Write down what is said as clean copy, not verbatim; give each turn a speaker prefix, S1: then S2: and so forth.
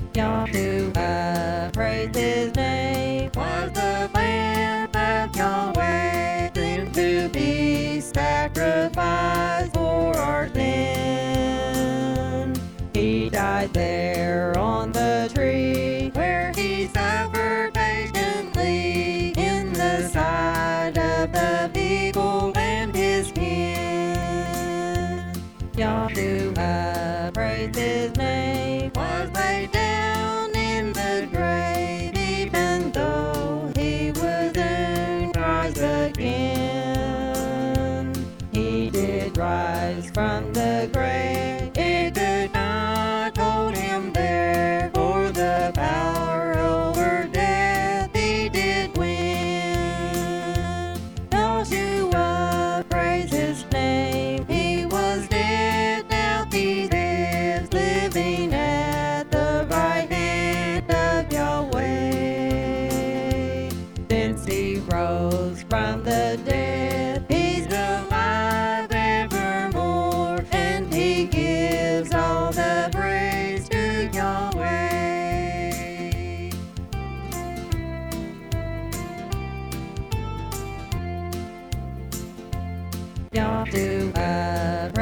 S1: Joshua praised his name, was the Lamb of Yahweh, soon to be sacrificed for our sin. He died there on the tree, where he suffered patiently in the sight of the people and his kin. Joshua praised his name, was laid down in the grave, even though he was soon rise again. He did rise from the grave, it could not hold him there, for the power over death he did win. Joshua praised his name, he was dead, now he lives, living at the right hand of Yahweh. Since he rose from the dead, he's alive evermore, and he gives all the praise to Yahweh. Joshua